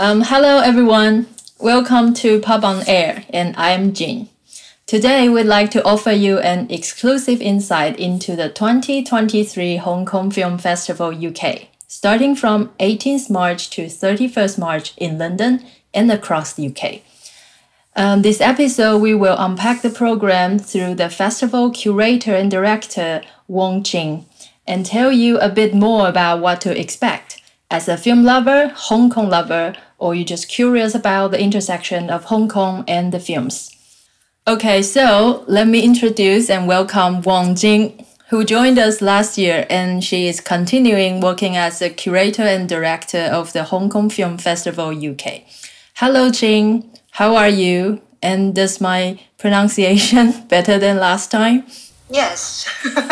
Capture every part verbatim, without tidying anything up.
Um, hello, everyone. Welcome to Pub on Air, and I'm Jin. Today, we'd like to offer you an exclusive insight into the twenty twenty-three Hong Kong Film Festival U K, starting from eighteenth March to thirty-first March in London and across the U K. Um, this episode, we will unpack the program through the festival curator and director, Wong Jing, and tell you a bit more about what to expect. As a film lover, Hong Kong lover, or you're just curious about the intersection of Hong Kong and the films. Okay, so let me introduce and welcome Wong Jing, who joined us last year, and she is continuing working as a curator and director of the Hong Kong Film Festival U K. Hello, Jing. How are you? And is my pronunciation better than last time? Yes.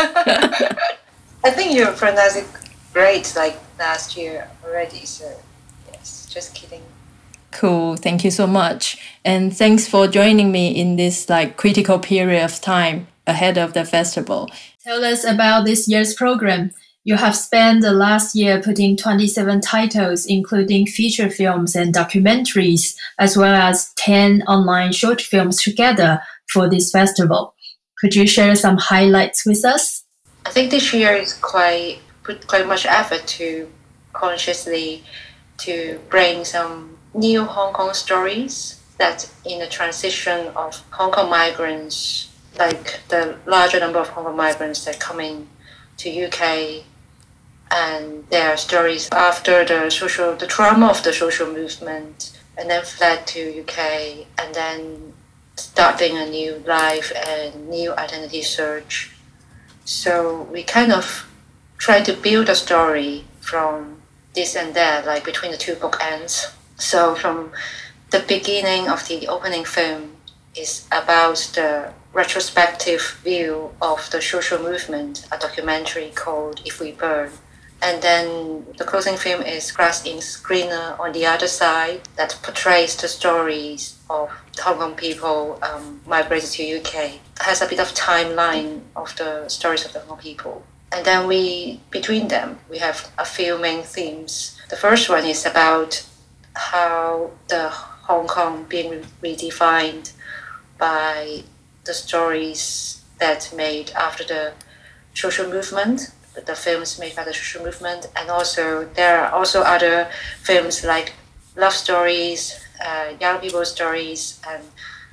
I think you pronounced it great like last year already, so yes, just kidding. Cool, thank you so much. And thanks for joining me in this like critical period of time ahead of the festival. Tell us about this year's program. You have spent the last year putting twenty-seven titles, including feature films and documentaries, as well as ten online short films together for this festival. Could you share some highlights with us? I think this year is quite put quite much effort to consciously to bring some new Hong Kong stories that in the transition of Hong Kong migrants, like the larger number of Hong Kong migrants that come in to U K, and their stories after the social the trauma of the social movement, and then fled to U K, and then starting a new life and new identity search. So we kind of try to build a story from this and that, like between the two bookends. So from the beginning of the opening film is about the retrospective view of the social movement, a documentary called If We Burn. And then the closing film is Glass Ink Screener on the other side that portrays the stories of the Hong Kong people um, migrated to U K. It has a bit of timeline of the stories of the Hong Kong people. And then we, between them, we have a few main themes. The first one is about how the Hong Kong being redefined by the stories that made after the social movement, the films made by the social movement. And also there are also other films like love stories, uh, young people stories, and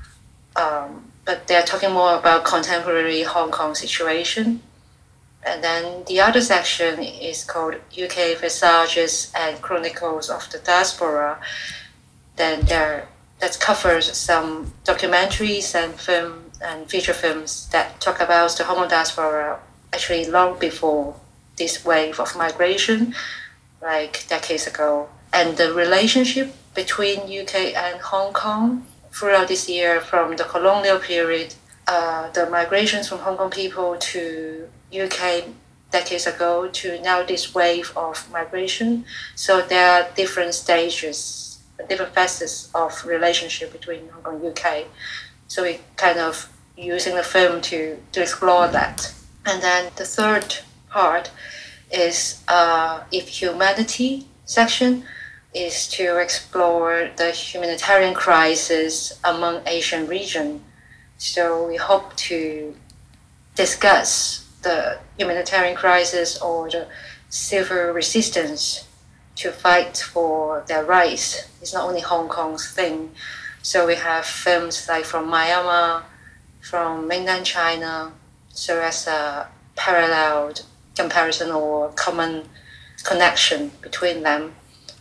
um, but they're talking more about contemporary Hong Kong situation. And then the other section is called U K Visages and Chronicles of the Diaspora. Then there that covers some documentaries and film and feature films that talk about the Hong Kong diaspora actually long before this wave of migration, like decades ago. And the relationship between U K and Hong Kong throughout this year, from the colonial period, uh, the migrations from Hong Kong people to U K decades ago to now this wave of migration. So there are different stages, different facets of relationship between Hong Kong and U K. So we kind of using the film to, to explore that. And then the third part is uh, If Humanity section is to explore the humanitarian crisis among Asian region. So we hope to discuss the humanitarian crisis or the civil resistance to fight for their rights. It's not only Hong Kong's thing. So we have films like from Myanmar, from mainland China, so as a paralleled comparison or common connection between them.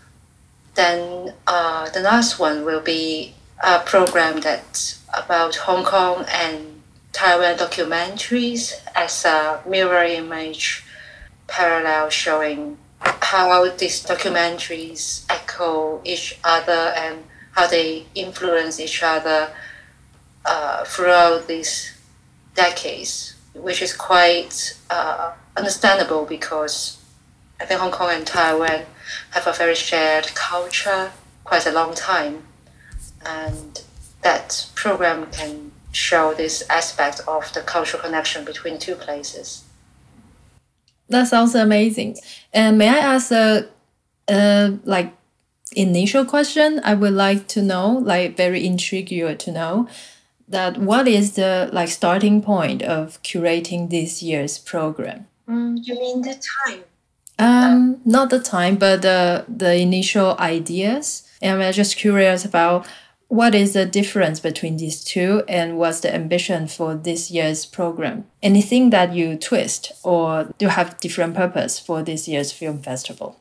Then uh, the last one will be a program that's about Hong Kong and Taiwan documentaries as a mirror image parallel, showing how these documentaries echo each other and how they influence each other uh, throughout these decades, which is quite uh, understandable because I think Hong Kong and Taiwan have a very shared culture quite a long time, and that program can show this aspect of the cultural connection between the two places. That sounds amazing. And may I ask, uh, uh, like, initial question, I would like to know, like very intrigued to know, that what is the like starting point of curating this year's program? Mm, you mean the time? Um, not the time, but the the initial ideas. And I'm just curious about what is the difference between these two and what's the ambition for this year's program? Anything that you twist or do you have different purpose for this year's film festival?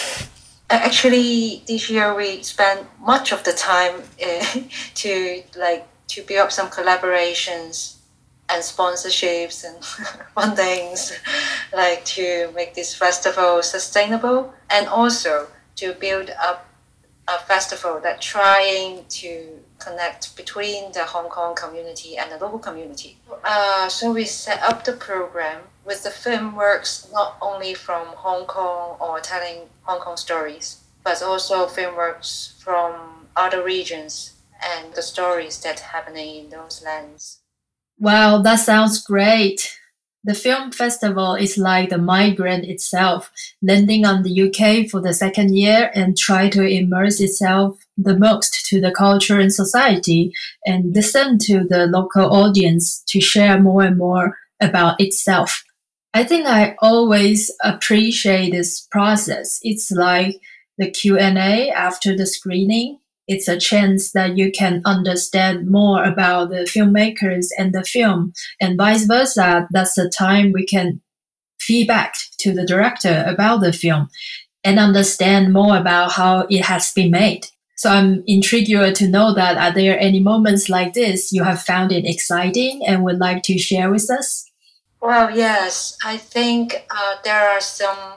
Actually, this year we spent much of the time uh, to like to build up some collaborations and sponsorships and fundings, like to make this festival sustainable, and also to build up a festival that trying to connect between the Hong Kong community and the local community. Uh, so we set up the program with the film works not only from Hong Kong or telling Hong Kong stories, but also film works from other regions and the stories that happening in those lands. Wow, that sounds great. The film festival is like the migrant itself, landing on the U K for the second year and try to immerse itself the most to the culture and society and listen to the local audience to share more and more about itself. I think I always appreciate this process. It's like the Q and A after the screening. It's a chance that you can understand more about the filmmakers and the film, and vice versa. That's the time we can feedback to the director about the film and understand more about how it has been made. So I'm intrigued to know that are there any moments like this you have found it exciting and would like to share with us? Well, yes, I think uh, there are some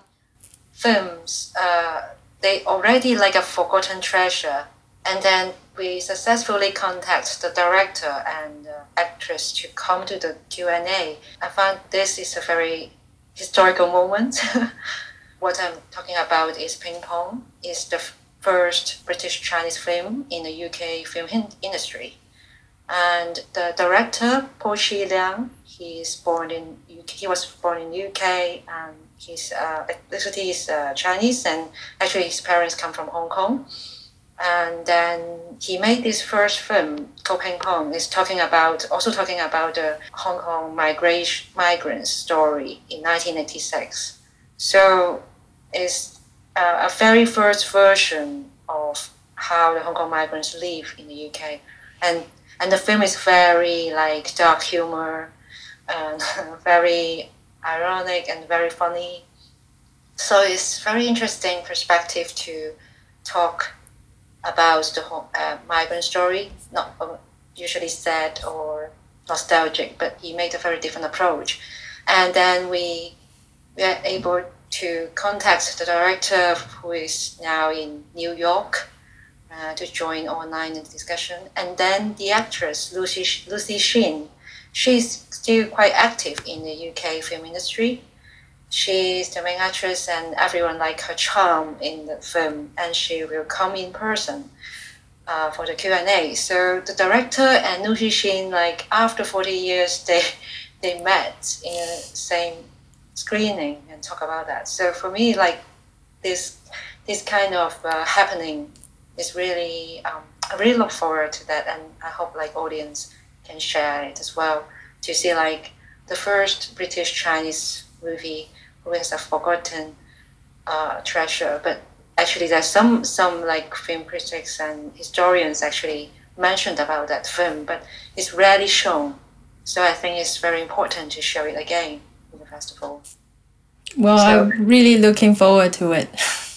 films, uh, they already like a forgotten treasure. And then we successfully contact the director and uh, actress to come to the Q and A. I found this is a very historical moment. What I'm talking about is Ping Pong. It's the first British-Chinese film in the U K film industry. And the director, Po Chi Liang, he is born in U K, he was born in U K, and his uh, ethnicity is uh, Chinese, and actually his parents come from Hong Kong. And then he made this first film called Ping Pong. It's talking about also talking about the Hong Kong migration migrants story in nineteen eighty-six. So it's uh, a very first version of how the Hong Kong migrants live in the U K, and and the film is very like dark humor and very ironic and very funny. So it's very interesting perspective to talk about the uh, migrant story, not usually sad or nostalgic, but he made a very different approach. And then we, we are able to contact the director, who is now in New York, uh, to join online in the discussion. And then the actress, Lucy, Lucy Shin, she's still quite active in the U K film industry. She's the main actress and everyone like her charm in the film, and she will come in person uh, for the Q and A. So the director and Lucy Shin, like after forty years, they they met in the same screening and talk about that. So for me, like this this kind of uh, happening is really, um, I really look forward to that, and I hope like audience can share it as well to see like the first British-Chinese movie who has a forgotten uh, treasure. But actually there's some some like film critics and historians actually mentioned about that film, but it's rarely shown. So I think it's very important to show it again in the festival. Well, so, I'm really looking forward to it.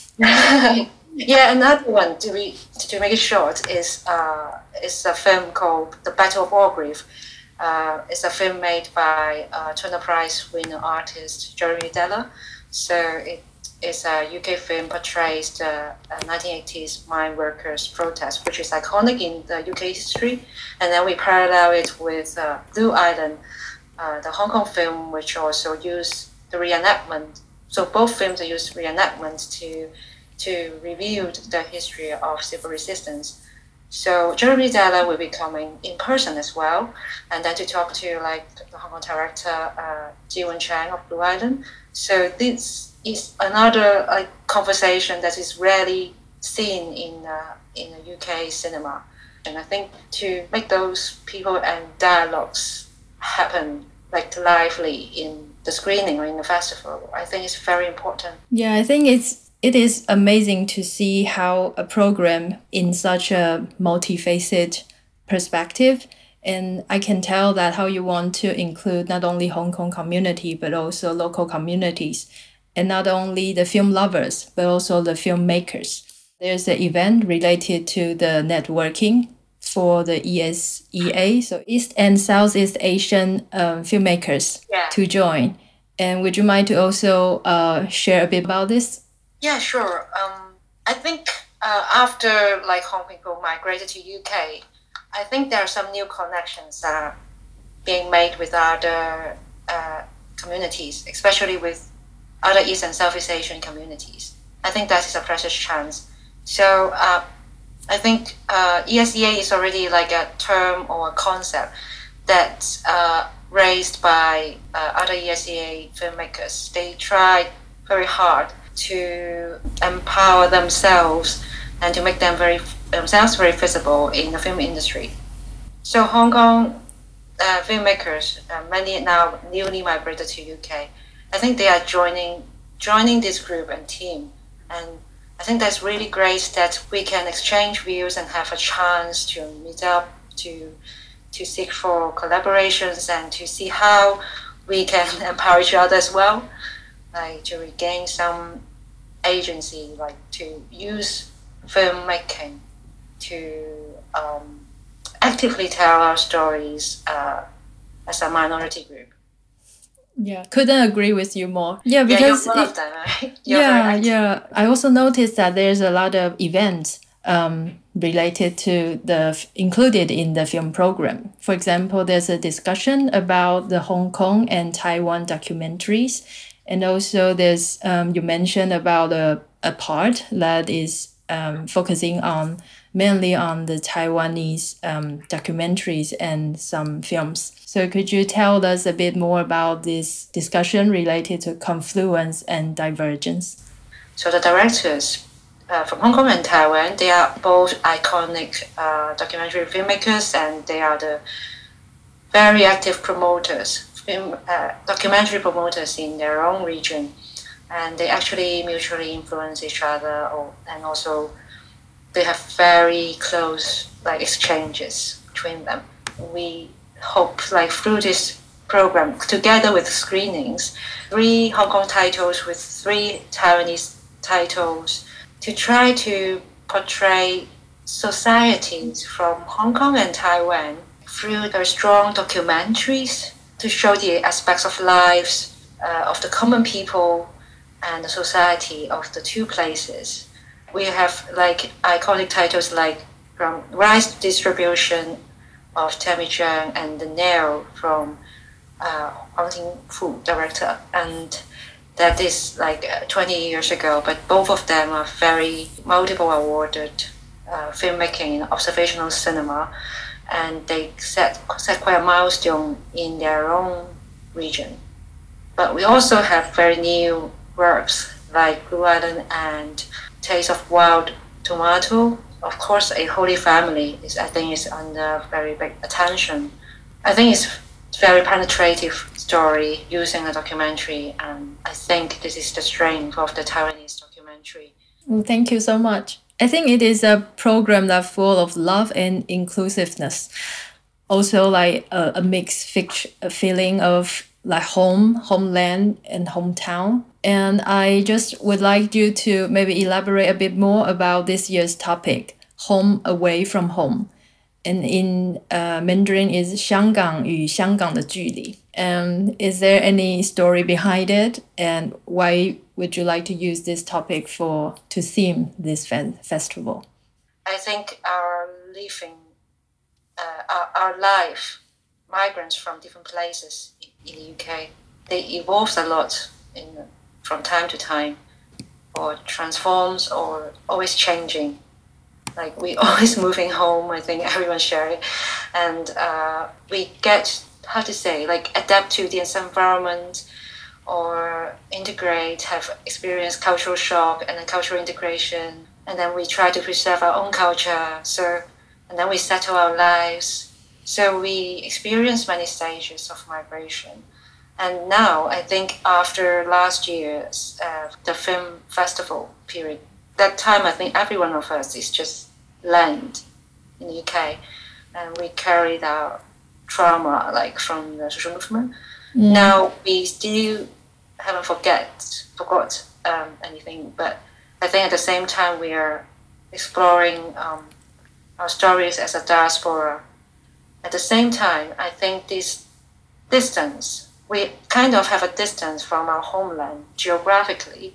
Yeah, another one to be to make it short is uh, is a film called The Battle of Orgreave. Uh, it's a film made by uh, Turner Prize winner artist Jeremy Deller. So it is a U K film portrays the uh, nineteen eighties mine workers' protest, which is iconic in the U K history. And then we parallel it with uh, Blue Island, uh, the Hong Kong film, which also used the reenactment. So both films use reenactment to to review the history of civil resistance. So Jeremy Deller will be coming in person as well, and then to talk to like the Hong Kong director uh, Ji-Wen Chang of Blue Island. So this is another like conversation that is rarely scene in uh, in the U K cinema. And I think to make those people and dialogues happen like lively in the screening or in the festival, I think it's very important. Yeah, I think it's it is amazing to see how a program in such a multifaceted perspective, and I can tell that how you want to include not only Hong Kong community but also local communities, and not only the film lovers but also the filmmakers. There's an event related to the networking for the E S E A, so East and Southeast Asian um, filmmakers Yeah. to join. And would you mind to also uh, share a bit about this? Yeah, sure. Um, I think uh, after like Hong Kong people migrated to U K, I think there are some new connections that are being made with other uh, communities, especially with other East and Southeast Asian communities. I think that is a precious chance. So uh, I think uh, E S E A is already like a term or a concept that's uh, raised by uh, other E S E A filmmakers. They tried very hard to empower themselves and to make them very themselves very visible in the film industry. So Hong Kong uh, filmmakers, uh, many now newly migrated to U K, I think they are joining joining this group and team, and I think that's really great that we can exchange views and have a chance to meet up, to to seek for collaborations and to see how we can empower each other as well, like to regain some agency, like to use filmmaking to um, actively tell our stories uh, as a minority group. Yeah, couldn't agree with you more. Yeah, because yeah, you're one it, of them, right? You're yeah, yeah. I also noticed that there's a lot of events um, related to the included in the film program. For example, there's a discussion about the Hong Kong and Taiwan documentaries, and also there's um, you mentioned about a, a part that is um, focusing on mainly on the Taiwanese um, documentaries and some films. So could you tell us a bit more about this discussion related to confluence and divergence? So the directors uh, from Hong Kong and Taiwan, they are both iconic uh, documentary filmmakers, and they are the very active promoters, film, uh, documentary promoters in their own region. And they actually mutually influence each other, or, and also they have very close like exchanges between them. We hope like through this program, together with screenings, three Hong Kong titles with three Taiwanese titles, to try to portray societies from Hong Kong and Taiwan through very strong documentaries to show the aspects of lives uh, of the common people and the society of the two places. We have like iconic titles like from Rice Distribution of Tammy Zhang and The Nail from uh, Huang Tingfu, director, and that is like uh, twenty years ago, but both of them are very multiple awarded uh, filmmaking in observational cinema, and they set, set quite a milestone in their own region. But we also have very new works like Blue Island and Taste of Wild Tomato. Of course, A Holy Family is, I think, is under very big attention. I think it's a very penetrative story using a documentary, and I think this is the strength of the Taiwanese documentary. Well, thank you so much. I think it is a program that's full of love and inclusiveness. Also, like a, a mixed feeling of like home, homeland, and hometown. And I just would like you to maybe elaborate a bit more about this year's topic, home away from home. And in uh, Mandarin is 香港与香港的距离. And is there any story behind it? And why would you like to use this topic for to theme this fe- festival? I think our living, uh, our, our life, migrants from different places in the U K, they evolve a lot in from time to time, or transforms, or always changing. Like we always moving home. I think everyone share it, and uh, we get how to say like adapt to the environment, or integrate, have experienced cultural shock and then cultural integration, and then we try to preserve our own culture. So, and then we settle our lives. So we experience many stages of migration. And now, I think after last year's uh, the film festival period, that time I think every one of us is just land in the U K, and we carried our trauma like from the social movement. Mm. Now we still haven't forget forgot um, anything, but I think at the same time we are exploring um, our stories as a diaspora. At the same time, I think this distance, we kind of have a distance from our homeland geographically,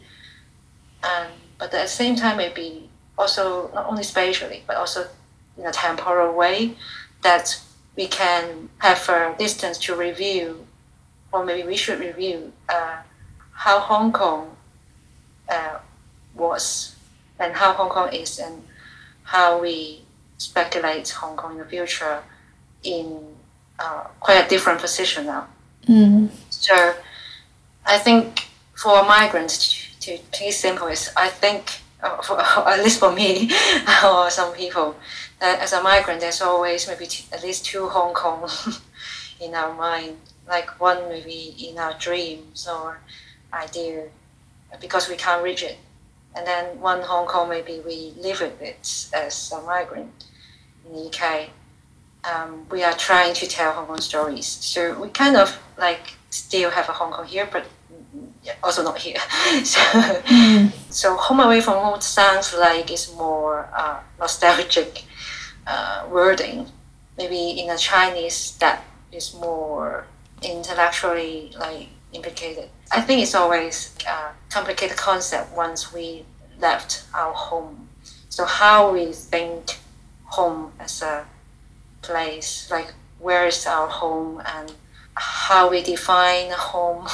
and but at the same time maybe also not only spatially but also in a temporal way, that we can have a distance to review, or maybe we should review uh, how Hong Kong uh, was and how Hong Kong is, and how we speculate Hong Kong in the future in uh, quite a different position now. Mm. So I think for migrants, to be simple, is I think, uh, for, at least for me or some people, that as a migrant there's always maybe t- at least two Hong Kong in our mind, like one maybe in our dreams or idea, because we can't reach it, and then one Hong Kong maybe we live with it as a migrant in the U K. Um, we are trying to tell Hong Kong stories, so we kind of like still have a Hong Kong here, but also not here. so, mm. so home away from home sounds like it's more uh, nostalgic uh, wording. Maybe in a Chinese that is more intellectually like implicated. I think it's always a complicated concept once we left our home. So how we think home as a place, like where is our home, and how we define home,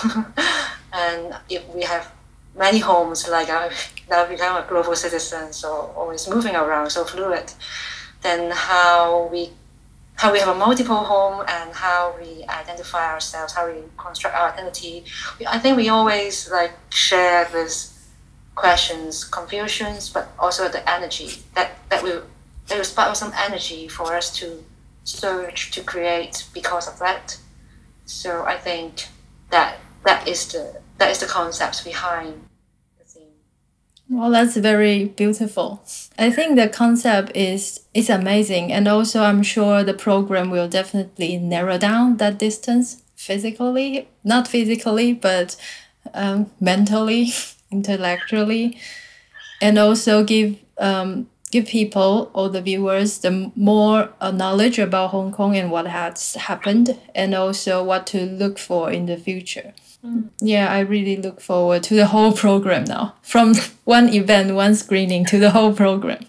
and if we have many homes, like I now become a global citizen, so always moving around, so fluid, then how we how we have a multiple home, and how we identify ourselves, how we construct our identity. I think we always like share these questions, confusions, but also the energy that that will that will spark some energy for us to search, to create because of that. So I think that that is the that is the concept behind the theme. Well, that's very beautiful. I think the concept is is amazing, and also I'm sure the program will definitely narrow down that distance physically, not physically, but um, mentally, intellectually, and also give um, give people or the viewers the more uh, knowledge about Hong Kong and what has happened, and also what to look for in the future. Mm. Yeah, I really look forward to the whole program now, from one event, one screening to the whole program.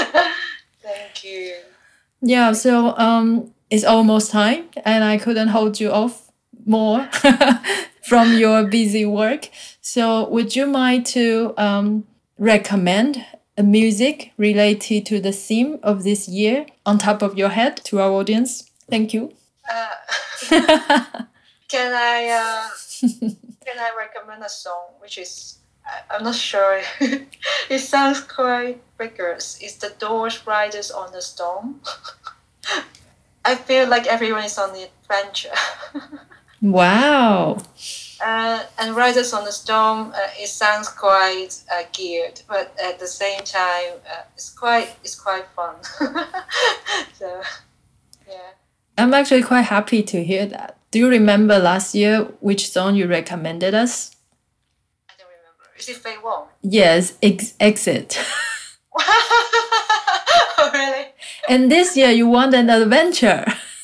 Thank you. Yeah, so um, it's almost time, and I couldn't hold you off more from your busy work. So would you mind to um, recommend a music related to the theme of this year on top of your head to our audience? Thank you. Uh, can I uh, can I recommend a song which is, I'm not sure, it sounds quite vigorous. It's The Doors' Riders on the Storm. I feel like everyone is on the adventure. Wow. Uh, and Riders on the Storm, uh, it sounds quite uh, geared, but at the same time, uh, it's quite it's quite fun. So, yeah. I'm actually quite happy to hear that. Do you remember last year which song you recommended us? I don't remember. Is it Fei Wong? Yes, ex- Exit. Oh, really? And this year you want an adventure.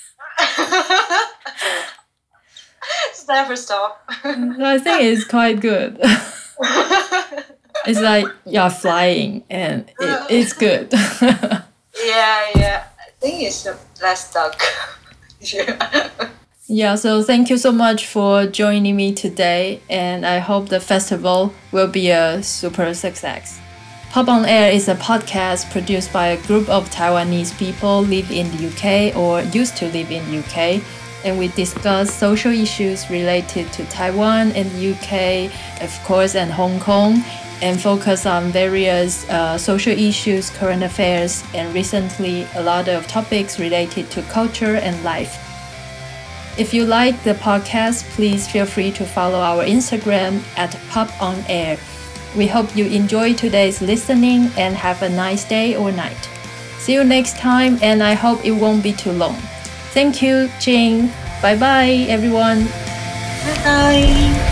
Never stop. I think it's quite good. It's like you're flying, and it, it's good. Yeah, yeah. I think it's less stuck. Yeah. Yeah, so thank you so much for joining me today, and I hope the festival will be a super success. Pop on Air is a podcast produced by a group of Taiwanese people live in the U K or used to live in the U K. And we discuss social issues related to Taiwan and the U K, of course, and Hong Kong. and focus on various uh, social issues, current affairs, and recently a lot of topics related to culture and life. If you like the podcast, please feel free to follow our Instagram at Pop On Air. We hope you enjoy today's listening and have a nice day or night. See you next time, and I hope it won't be too long. Thank you, Jing. Bye bye, everyone. Bye bye.